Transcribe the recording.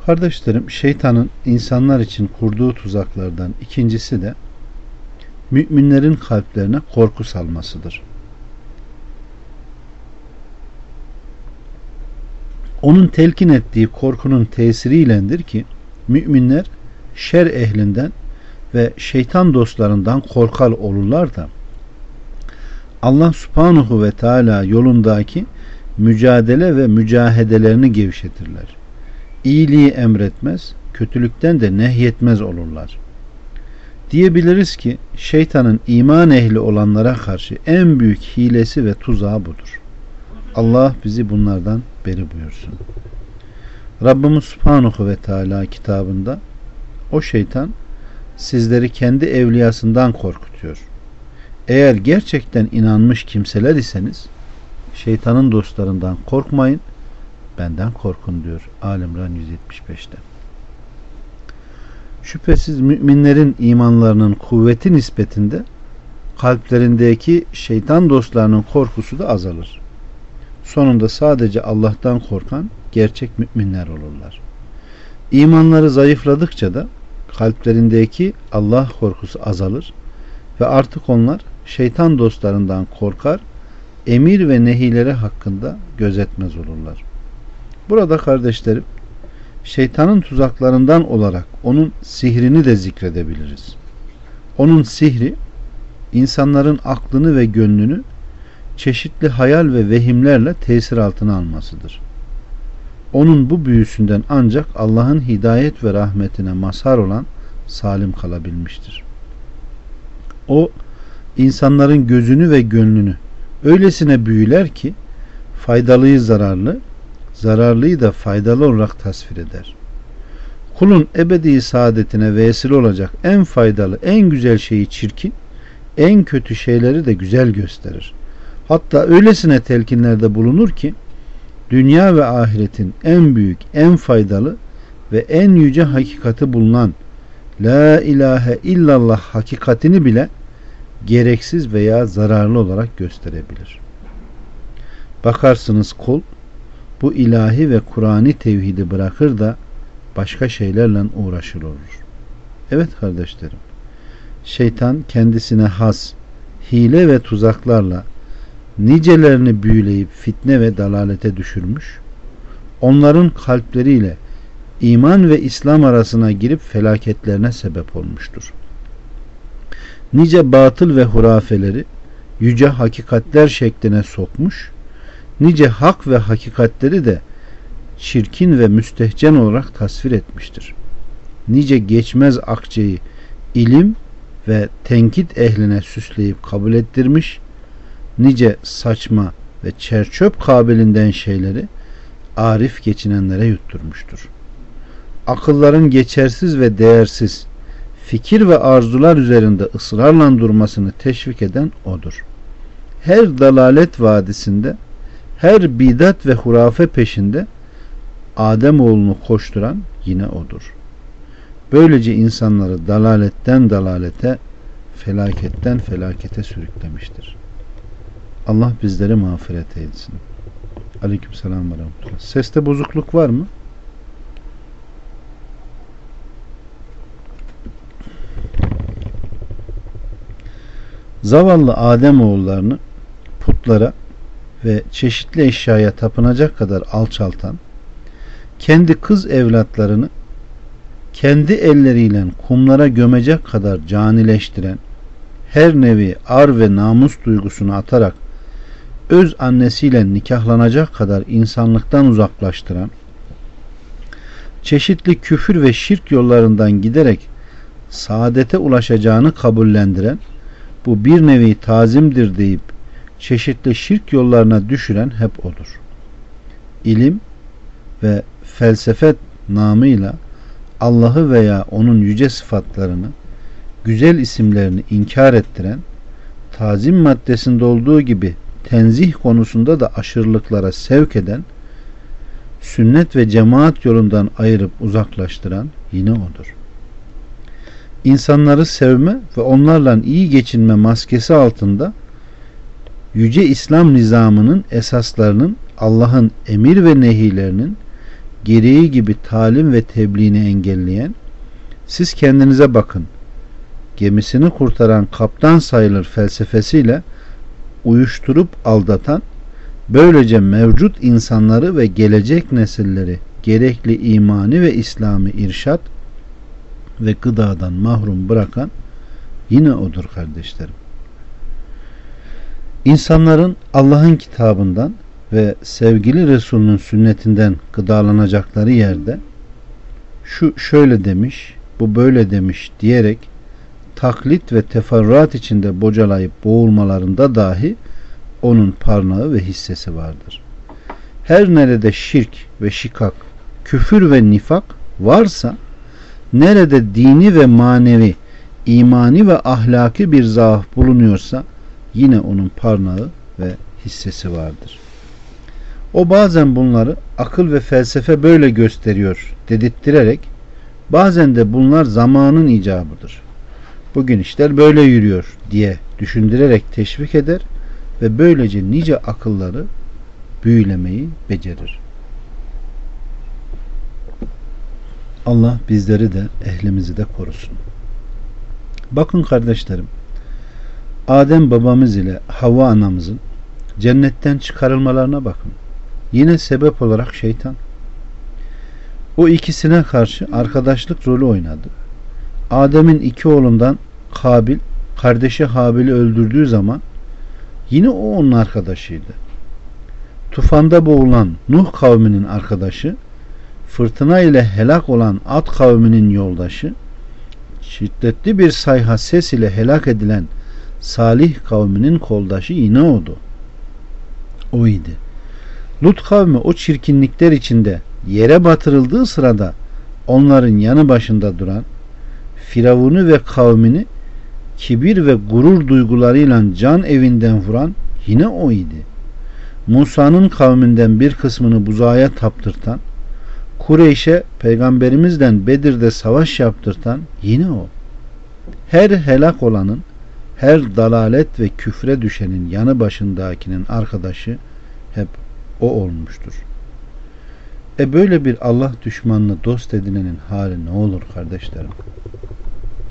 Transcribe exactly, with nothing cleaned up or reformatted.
Kardeşlerim, şeytanın insanlar için kurduğu tuzaklardan ikincisi de müminlerin kalplerine korku salmasıdır. Onun telkin ettiği korkunun tesiriylendir ki müminler şer ehlinden ve şeytan dostlarından korkar olurlar da Allah subhanahu ve teala yolundaki mücadele ve mücahedelerini gevşetirler. İyiliği emretmez, kötülükten de nehyetmez olurlar. Diyebiliriz ki şeytanın iman ehli olanlara karşı en büyük hilesi ve tuzağı budur. Allah bizi bunlardan beri buyursun. Rabbimiz Subhanahu ve Teala kitabında o şeytan sizleri kendi evliyasından korkutuyor. Eğer gerçekten inanmış kimseler iseniz şeytanın dostlarından korkmayın, benden korkun diyor Ali İmran yüz yetmiş beşte. Şüphesiz müminlerin imanlarının kuvveti nispetinde kalplerindeki şeytan dostlarının korkusu da azalır. Sonunda sadece Allah'tan korkan gerçek müminler olurlar. İmanları zayıfladıkça da kalplerindeki Allah korkusu azalır ve artık onlar şeytan dostlarından korkar, emir ve nehileri hakkında gözetmez olurlar. Burada kardeşlerim, şeytanın tuzaklarından olarak onun sihrini de zikredebiliriz. Onun sihri, insanların aklını ve gönlünü çeşitli hayal ve vehimlerle tesir altına almasıdır. Onun bu büyüsünden ancak Allah'ın hidayet ve rahmetine mazhar olan salim kalabilmiştir. O, insanların gözünü ve gönlünü öylesine büyüler ki faydalıyı zararlı, zararlıyı da faydalı olarak tasvir eder. Kulun ebedi saadetine vesile olacak en faydalı, en güzel şeyi çirkin, en kötü şeyleri de güzel gösterir. Hatta öylesine telkinlerde bulunur ki dünya ve ahiretin en büyük, en faydalı ve en yüce hakikati bulunan La ilahe illallah hakikatini bile gereksiz veya zararlı olarak gösterebilir. Bakarsınız kul bu ilahi ve Kur'ani tevhidi bırakır da başka şeylerle uğraşır olur. Evet kardeşlerim, şeytan kendisine has hile ve tuzaklarla nicelerini büyüleyip fitne ve dalalete düşürmüş, onların kalpleriyle iman ve İslam arasına girip felaketlerine sebep olmuştur. Nice batıl ve hurafeleri yüce hakikatler şekline sokmuş, nice hak ve hakikatleri de çirkin ve müstehcen olarak tasvir etmiştir. Nice geçmez akçeyi ilim ve tenkit ehline süsleyip kabul ettirmiş, nice saçma ve çerçöp kabilinden şeyleri arif geçinenlere yutturmuştur. Akılların geçersiz ve değersiz fikir ve arzular üzerinde ısrarla durmasını teşvik eden odur. Her dalalet vadisinde, her bidat ve hurafe peşinde Ademoğlunu koşturan yine odur. Böylece insanları dalaletten dalalete, felaketten felakete sürüklemiştir. Allah bizleri mağfiret eylesin. Aleykümselam ve rahmetullah. Seste bozukluk var mı? Zavallı Ademoğullarını putlara ve çeşitli eşyaya tapınacak kadar alçaltan, kendi kız evlatlarını kendi elleriyle kumlara gömecek kadar canileştiren, her nevi ar ve namus duygusunu atarak öz annesiyle nikahlanacak kadar insanlıktan uzaklaştıran, çeşitli küfür ve şirk yollarından giderek saadete ulaşacağını kabullendiren, bu bir nevi tazimdir deyip çeşitli şirk yollarına düşüren hep odur. İlim ve felsefet namıyla Allah'ı veya onun yüce sıfatlarını, güzel isimlerini inkar ettiren, tazim maddesinde olduğu gibi tenzih konusunda da aşırılıklara sevk eden, sünnet ve cemaat yolundan ayırıp uzaklaştıran yine odur. İnsanları sevme ve onlarla iyi geçinme maskesi altında yüce İslam nizamının esaslarının, Allah'ın emir ve nehilerinin, gereği gibi talim ve tebliğini engelleyen, siz kendinize bakın, gemisini kurtaran kaptan sayılır felsefesiyle uyuşturup aldatan, böylece mevcut insanları ve gelecek nesilleri gerekli imani ve İslami irşat ve gıdadan mahrum bırakan yine odur kardeşlerim. İnsanların Allah'ın kitabından ve sevgili Resulünün sünnetinden gıdalanacakları yerde şu şöyle demiş, bu böyle demiş diyerek taklit ve teferruat içinde bocalayıp boğulmalarında dahi onun parnağı ve hissesi vardır. Her nerede şirk ve şikak, küfür ve nifak varsa, nerede dini ve manevi, imani ve ahlaki bir zaaf bulunuyorsa yine onun parnağı ve hissesi vardır. O bazen bunları akıl ve felsefe böyle gösteriyor dedirttirerek, bazen de bunlar zamanın icabıdır, bugün işler böyle yürüyor diye düşündürerek teşvik eder ve böylece nice akılları büyülemeyi becerir. Allah bizleri de ehlimizi de korusun. Bakın kardeşlerim, Adem babamız ile Havva anamızın cennetten çıkarılmalarına bakın. Yine sebep olarak şeytan. O ikisine karşı arkadaşlık rolü oynadı. Adem'in iki oğlundan Kabil, kardeşi Habil'i öldürdüğü zaman yine o onun arkadaşıydı. Tufanda boğulan Nuh kavminin arkadaşı, fırtına ile helak olan Ad kavminin yoldaşı, şiddetli bir sayha ses ile helak edilen Salih kavminin koldaşı yine oydu. O idi. Lut kavmi o çirkinlikler içinde yere batırıldığı sırada onların yanı başında duran, Firavun'u ve kavmini kibir ve gurur duygularıyla can evinden vuran yine o idi. Musa'nın kavminden bir kısmını buzağa taptırtan, Kureyş'e peygamberimizden Bedir'de savaş yaptırtan yine o. Her helak olanın, her dalalet ve küfre düşenin yanı başındakinin arkadaşı hep o olmuştur. E böyle bir Allah düşmanını dost edinenin hali ne olur kardeşlerim?